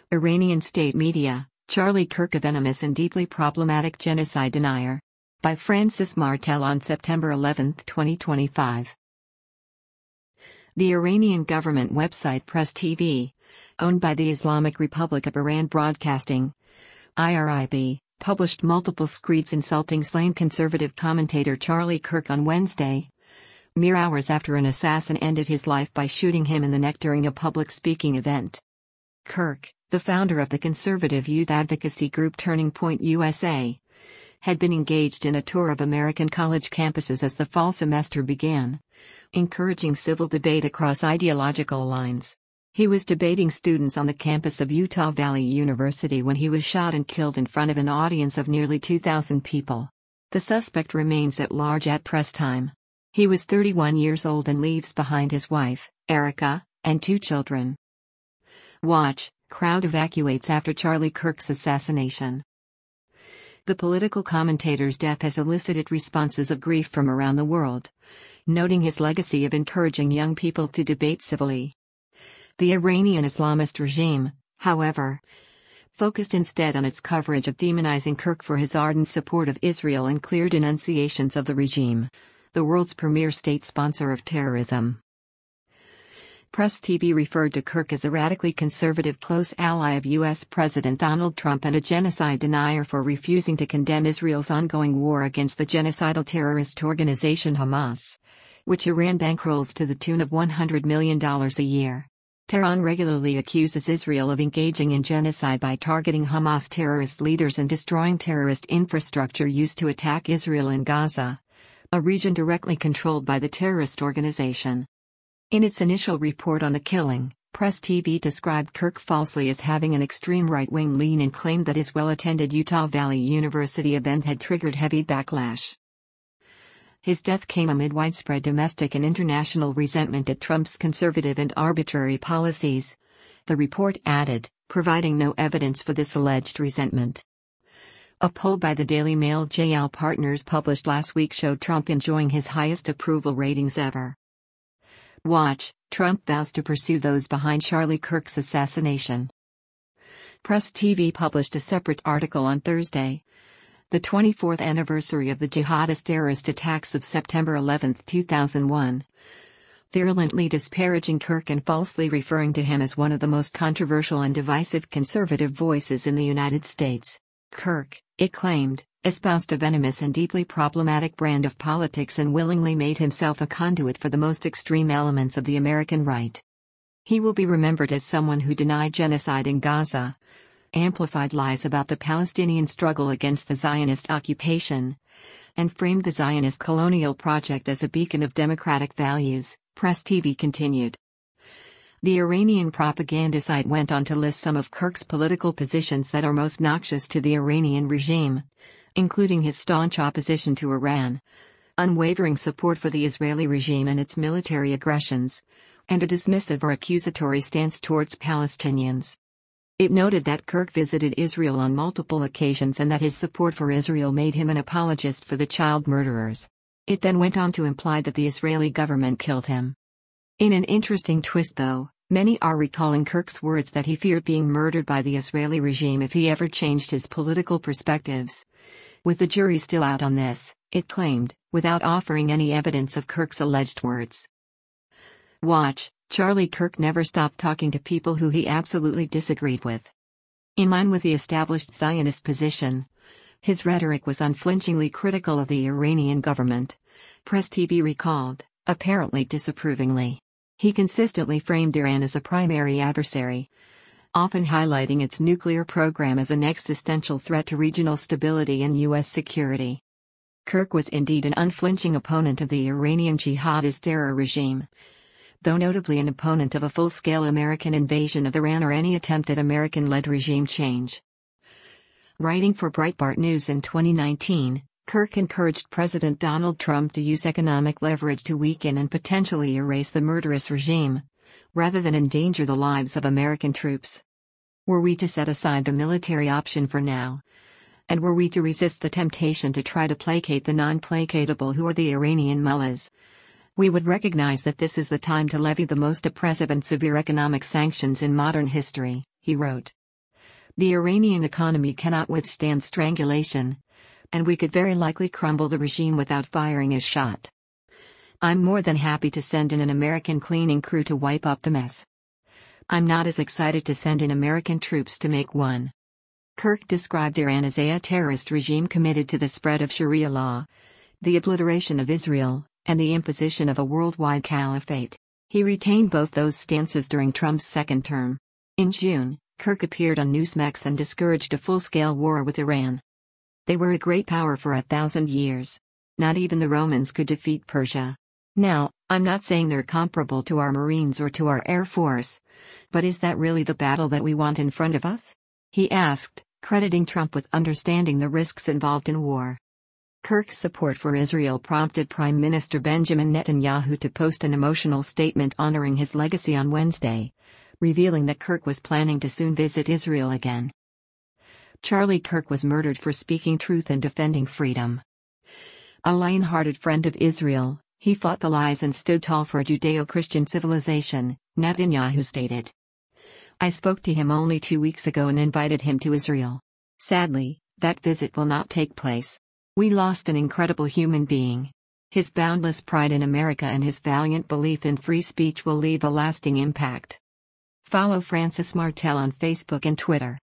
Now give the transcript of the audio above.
Iranian state media, Charlie Kirk a venomous and deeply problematic genocide denier. By Francis Martel on September 11, 2025. The Iranian government website Press TV, owned by the Islamic Republic of Iran Broadcasting, IRIB, published multiple screeds insulting slain conservative commentator Charlie Kirk on Wednesday, mere hours after an assassin ended his life by shooting him in the neck during a public speaking event. Kirk, the founder of the conservative youth advocacy group Turning Point USA, had been engaged in a tour of American college campuses as the fall semester began, encouraging civil debate across ideological lines. He was debating students on the campus of Utah Valley University when he was shot and killed in front of an audience of nearly 2,000 people. The suspect remains at large at press time. He was 31 years old and leaves behind his wife, Erica, and 2 children. Watch, crowd evacuates after Charlie Kirk's assassination. The political commentator's death has elicited responses of grief from around the world, noting his legacy of encouraging young people to debate civilly. The Iranian Islamist regime, however, focused instead on its coverage of demonizing Kirk for his ardent support of Israel and clear denunciations of the regime, the world's premier state sponsor of terrorism. Press TV referred to Kirk as a radically conservative close ally of U.S. President Donald Trump and a genocide denier for refusing to condemn Israel's ongoing war against the genocidal terrorist organization Hamas, which Iran bankrolls to the tune of $100 million a year. Tehran regularly accuses Israel of engaging in genocide by targeting Hamas terrorist leaders and destroying terrorist infrastructure used to attack Israel in Gaza, a region directly controlled by the terrorist organization. In its initial report on the killing, Press TV described Kirk falsely as having an extreme right-wing lean and claimed that his well-attended Utah Valley University event had triggered heavy backlash. His death came amid widespread domestic and international resentment at Trump's conservative and arbitrary policies, the report added, providing no evidence for this alleged resentment. A poll by the Daily Mail JL Partners published last week showed Trump enjoying his highest approval ratings ever. Watch, Trump vows to pursue those behind Charlie Kirk's assassination. Press TV published a separate article on Thursday, the 24th anniversary of the jihadist terrorist attacks of September 11, 2001, virulently disparaging Kirk and falsely referring to him as one of the most controversial and divisive conservative voices in the United States. Kirk, it claimed, espoused a venomous and deeply problematic brand of politics and willingly made himself a conduit for the most extreme elements of the American right. He will be remembered as someone who denied genocide in Gaza, amplified lies about the Palestinian struggle against the Zionist occupation, and framed the Zionist colonial project as a beacon of democratic values, Press TV continued. The Iranian propaganda site went on to list some of Kirk's political positions that are most noxious to the Iranian regime, including his staunch opposition to Iran, unwavering support for the Israeli regime and its military aggressions, and a dismissive or accusatory stance towards Palestinians. It noted that Kirk visited Israel on multiple occasions and that his support for Israel made him an apologist for the child murderers. It then went on to imply that the Israeli government killed him. In an interesting twist though, many are recalling Kirk's words that he feared being murdered by the Israeli regime if he ever changed his political perspectives. With the jury still out on this, it claimed, without offering any evidence of Kirk's alleged words. Watch, Charlie Kirk never stopped talking to people who he absolutely disagreed with. In line with the established Zionist position, his rhetoric was unflinchingly critical of the Iranian government, Press TV recalled, apparently disapprovingly. He consistently framed Iran as a primary adversary, often highlighting its nuclear program as an existential threat to regional stability and U.S. security. Kirk was indeed an unflinching opponent of the Iranian jihadist terror regime, though notably an opponent of a full-scale American invasion of Iran or any attempt at American-led regime change. Writing for Breitbart News in 2019, Kirk encouraged President Donald Trump to use economic leverage to weaken and potentially erase the murderous regime, rather than endanger the lives of American troops. Were we to set aside the military option for now, and were we to resist the temptation to try to placate the non-placatable who are the Iranian mullahs, we would recognize that this is the time to levy the most oppressive and severe economic sanctions in modern history, he wrote. The Iranian economy cannot withstand strangulation, and we could very likely crumble the regime without firing a shot. I'm more than happy to send in an American cleaning crew to wipe up the mess. I'm not as excited to send in American troops to make one. Kirk described Iran as a terrorist regime committed to the spread of Sharia law, the obliteration of Israel, and the imposition of a worldwide caliphate. He retained both those stances during Trump's second term. In June, Kirk appeared on Newsmax and discouraged a full-scale war with Iran. They were a great power for 1,000 years. Not even the Romans could defeat Persia. Now, I'm not saying they're comparable to our Marines or to our Air Force, but is that really the battle that we want in front of us? He asked, crediting Trump with understanding the risks involved in war. Kirk's support for Israel prompted Prime Minister Benjamin Netanyahu to post an emotional statement honoring his legacy on Wednesday, revealing that Kirk was planning to soon visit Israel again. Charlie Kirk was murdered for speaking truth and defending freedom. A lion-hearted friend of Israel, he fought the lies and stood tall for a Judeo-Christian civilization, Netanyahu stated. I spoke to him only 2 weeks ago and invited him to Israel. Sadly, that visit will not take place. We lost an incredible human being. His boundless pride in America and his valiant belief in free speech will leave a lasting impact. Follow Francis Martel on Facebook and Twitter.